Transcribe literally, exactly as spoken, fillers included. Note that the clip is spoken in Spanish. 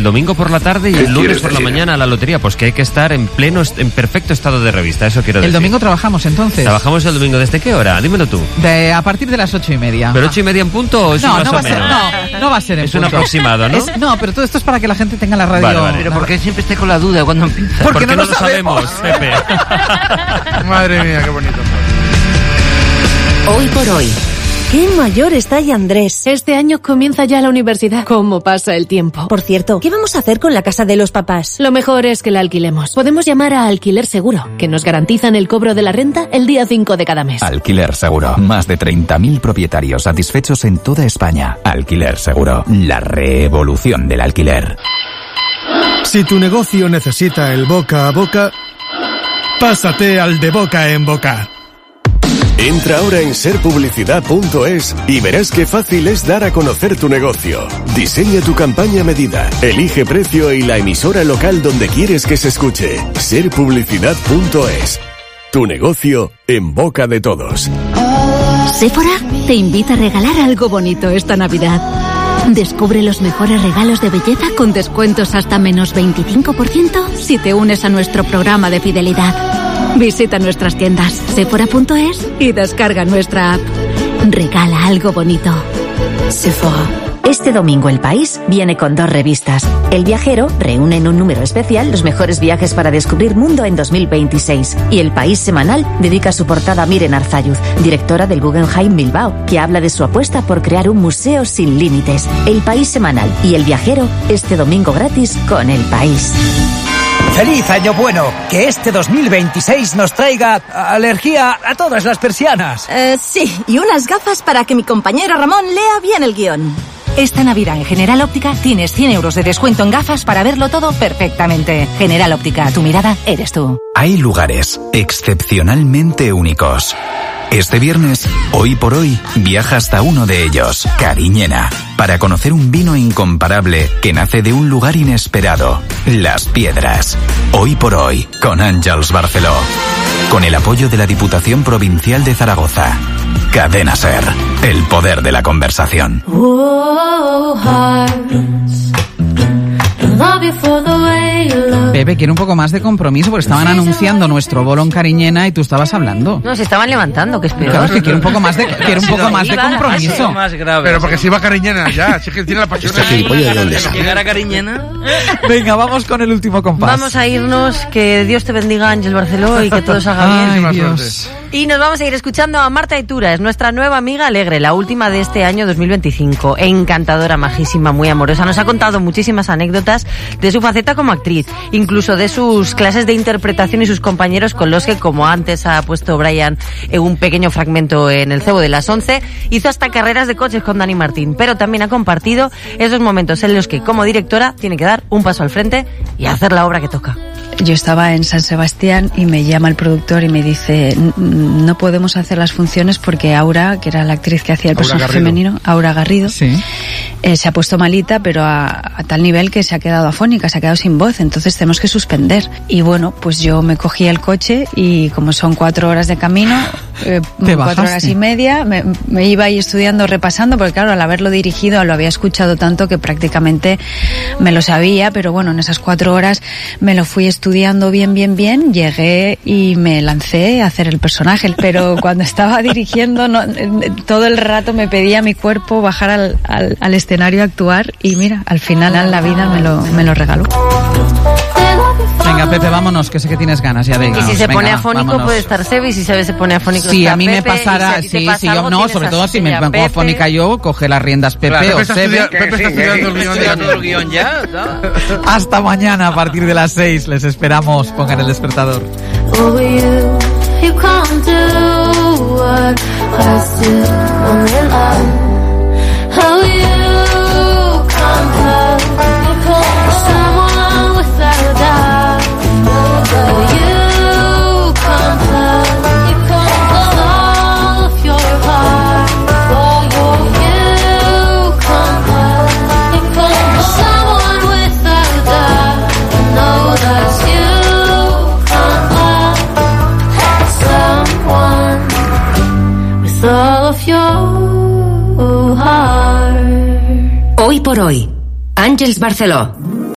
el domingo por la tarde y el lunes por la mañana a la lotería. Pues que hay que estar en pleno, en perfecto estado de revista, eso quiero decir. El domingo trabajamos entonces. ¿Trabajamos el domingo desde qué hora? Dímelo tú. De, a partir de las ocho y media. ¿Pero ocho y media en punto o es no, más no o va menos? A ser, no, no va a ser en es punto. Es un aproximado, ¿no? Es, no, pero todo esto es para que la gente tenga la radio. Vale, vale. Pero ¿por qué siempre esté con la duda cuando empieza? Porque, Porque no, no lo lo sabemos, sabemos Pepe. Madre mía, qué bonito. Hoy por hoy. ¡Qué mayor está ya Andrés! Este año comienza ya la universidad. ¿Cómo pasa el tiempo? Por cierto, ¿qué vamos a hacer con la casa de los papás? Lo mejor es que la alquilemos. Podemos llamar a Alquiler Seguro, que nos garantizan el cobro de la renta el día cinco de cada mes. Alquiler Seguro. Más de treinta mil propietarios satisfechos en toda España. Alquiler Seguro. La revolución del alquiler. Si tu negocio necesita el boca a boca, pásate al de boca en boca. Entra ahora en ser publicidad punto es y verás qué fácil es dar a conocer tu negocio. Diseña tu campaña a medida, elige precio y la emisora local donde quieres que se escuche. ser publicidad punto es. Tu negocio en boca de todos. Sephora te invita a regalar algo bonito esta Navidad. Descubre los mejores regalos de belleza con descuentos hasta menos veinticinco por ciento si te unes a nuestro programa de fidelidad. Visita nuestras tiendas sephora punto es y descarga nuestra app. Regala algo bonito. Sephora. Este domingo El País viene con dos revistas. El Viajero reúne en un número especial los mejores viajes para descubrir mundo en dos mil veintiséis. Y El País Semanal dedica su portada a Miren Arzayuz, directora del Guggenheim Bilbao, que habla de su apuesta por crear un museo sin límites. El País Semanal y El Viajero este domingo gratis con El País. ¡Feliz Año Bueno! Que este dos mil veintiséis nos traiga alergia a todas las persianas. Eh, sí, y unas gafas para que mi compañero Ramón lea bien el guión. Esta Navidad en General Óptica tienes cien euros de descuento en gafas para verlo todo perfectamente. General Óptica, tu mirada eres tú. Hay lugares excepcionalmente únicos. Este viernes, Hoy por Hoy, viaja hasta uno de ellos, Cariñena, para conocer un vino incomparable que nace de un lugar inesperado, Las Piedras. Hoy por Hoy, con Àngels Barceló. Con el apoyo de la Diputación Provincial de Zaragoza. Cadena Ser, el poder de la conversación. Pepe, quiere un poco más de compromiso porque estaban anunciando nuestro bolo en Cariñena y tú estabas hablando. No, se estaban levantando, que es peor. Claro, es que quiere un poco más de, quiere un poco más de compromiso. Más grave, pero porque si va a Cariñena ya, si es que tiene la pasión. Este gilipollas de dónde sale. Llegar a Cariñena. Venga, vamos con el último compás. Vamos a irnos, que Dios te bendiga, Àngels Barceló, y que todo salga bien. Ay, Dios. Y nos vamos a ir escuchando a Marta Itura, es nuestra nueva amiga alegre, la última de este año dos mil veinticinco. Encantadora, majísima, muy amorosa. Nos ha contado muchísimas anécdotas de su faceta como actriz, incluso de sus clases de interpretación y sus compañeros con los que, como antes ha puesto Brian en un pequeño fragmento en el cebo de las once, hizo hasta carreras de coches con Dani Martín, pero también ha compartido esos momentos en los que, como directora, tiene que dar un paso al frente y hacer la obra que toca. Yo estaba en San Sebastián y me llama el productor y me dice, no podemos hacer las funciones porque Aura, que era la actriz que hacía el personaje femenino, Aura Garrido, sí. eh, se ha puesto malita, pero a, a tal nivel que se ha quedado afónica, se ha quedado sin voz, entonces tenemos que suspender. Y bueno, pues yo me cogí el coche y como son cuatro horas de camino, eh, cuatro horas y media, me, me iba ahí estudiando, repasando, porque claro, al haberlo dirigido lo había escuchado tanto que prácticamente me lo sabía, pero bueno, en esas cuatro horas me lo fui estudiando estudiando bien, bien, bien, llegué y me lancé a hacer el personaje, pero cuando estaba dirigiendo no, todo el rato me pedía mi cuerpo bajar al, al, al escenario a actuar y mira, al final la vida me lo, me lo regaló. Venga, Pepe, vámonos, que sé que tienes ganas, ya venga. Y si se venga, pone afónico vámonos. Puede estar Sebi, si se pone afónico sí, está a mí me Pepe, pasara, si, si sí, pasa sí, yo algo, no, sobre todo si me pongo Pepe. afónica yo, coge las riendas Pepe claro, o Pepe Sebi. Está Pepe está estudiando el guión, estudiando el guión ya, ¿no? Hasta mañana a partir de las seis, les esperamos, pongan el despertador. Hoy por Hoy, Àngels Barceló.